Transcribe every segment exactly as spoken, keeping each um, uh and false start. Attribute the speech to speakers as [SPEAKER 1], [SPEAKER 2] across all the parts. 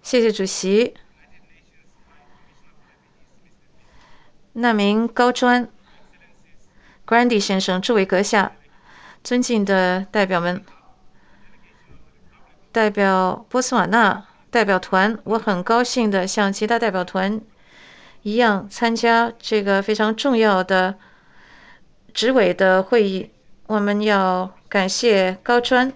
[SPEAKER 1] 谢谢主席。难民高专 Grandi 先生，诸位阁下，尊敬的代表们，代表波斯瓦纳代表团，我很高兴的像其他代表团一样参加这个非常重要的执委的会议。我们要感谢高专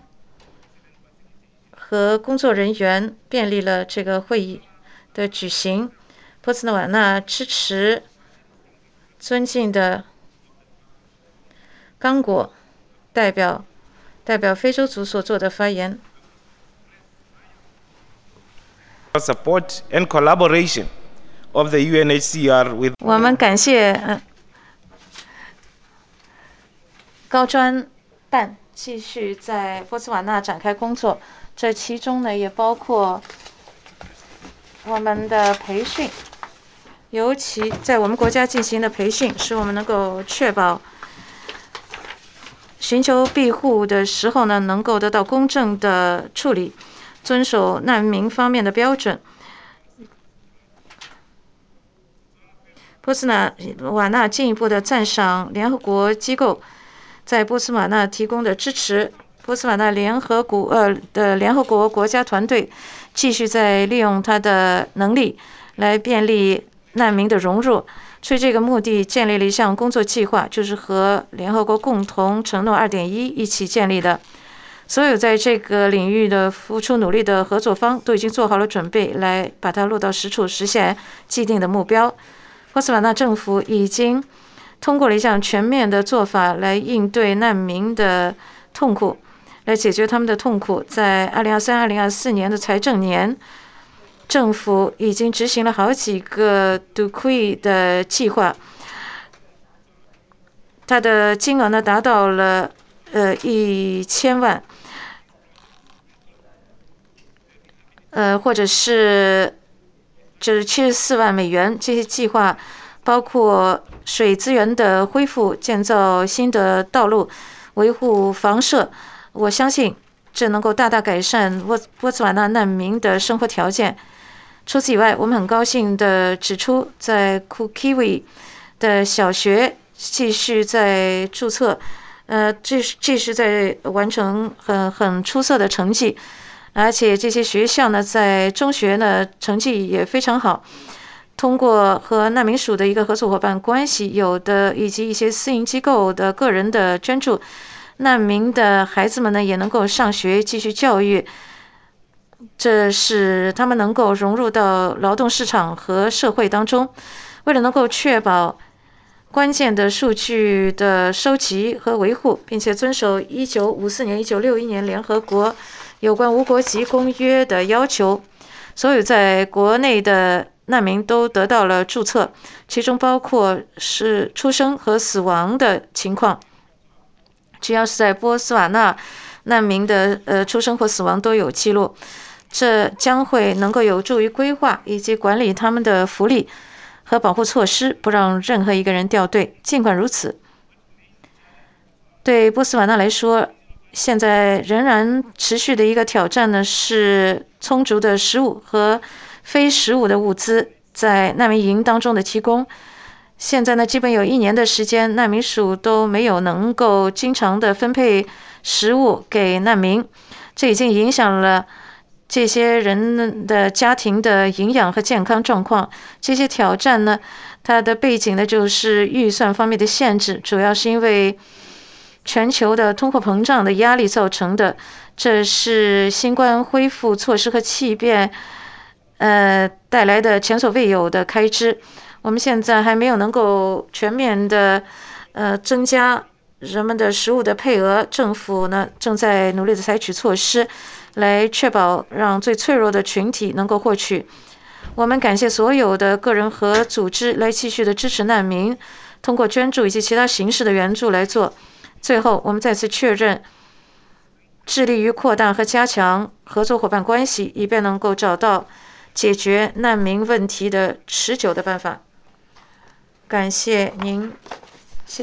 [SPEAKER 1] 和工作人员便利了这个会议的举行。波斯瓦纳支持尊敬的刚果代表代表非洲族所做的发言。
[SPEAKER 2] Support and collaboration of the U N H C R with
[SPEAKER 1] 我们感谢、呃、高专办继续在波斯瓦纳展开工作，这其中呢也包括我们的培训，尤其在我们国家进行的培训，使我们能够确保寻求庇护的时候呢，能够得到公正的处理，遵守难民方面的标准。波斯瓦纳进一步的赞赏联合国机构在波斯瓦纳提供的支持。波斯瓦纳联合国呃的联合国国家团队继续在利用它的能力来便利难民的融入。出于这个目的，建立了一项工作计划，就是和联合国共同承诺 二点一 一起建立的。所有在这个领域的付出努力的合作方都已经做好了准备，来把它落到实处，实现既定的目标。波斯瓦纳政府已经通过了一项全面的做法来应对难民的痛苦，来解决他们的痛苦。在二零二三、二零二四年的财政年，政府已经执行了好几个 Decree 的计划，它的金额呢达到了呃一千万，呃或者是就是七十四万美元。这些计划包括水资源的恢复、建造新的道路、维护房舍。我相信这能够大大改善波波斯瓦纳难民的生活条件。除此以外，我们很高兴地指出，在 Kukiwi 的小学继续在注册，呃，这是这是在完成很很出色的成绩，而且这些学校呢，在中学呢成绩也非常好。通过和难民署的一个合作伙伴关系，有的以及一些私营机构的个人的捐助，难民的孩子们呢也能够上学继续教育。这使他们能够融入到劳动市场和社会当中。为了能够确保关键的数据的收集和维护，并且遵守一九五四年、一九六一年联合国有关无国籍公约的要求，所有在国内的难民都得到了注册，其中包括是出生和死亡的情况。只要是在波斯瓦纳难民的呃出生或死亡都有记录。这将会能够有助于规划以及管理他们的福利和保护措施，不让任何一个人掉队。尽管如此，对波斯瓦纳来说，现在仍然持续的一个挑战呢，是充足的食物和非食物的物资在难民营当中的提供。现在呢，基本有一年的时间，难民署都没有能够经常的分配食物给难民，这已经影响了这些人的家庭的营养和健康状况。这些挑战呢，它的背景呢就是预算方面的限制，主要是因为全球的通货膨胀的压力造成的。这是新冠恢复措施和气变呃带来的前所未有的开支。我们现在还没有能够全面的呃增加人们的食物的配额，政府呢正在努力的采取措施来确保让最脆弱的群体能够获取。我们感谢所有的个人和组织来继续的支持难民，通过捐助以及其他形式的援助来做。最后，我们再次确认致力于扩大和加强合作伙伴关系，以便能够找到解决难民问题的持久的办法。感谢您。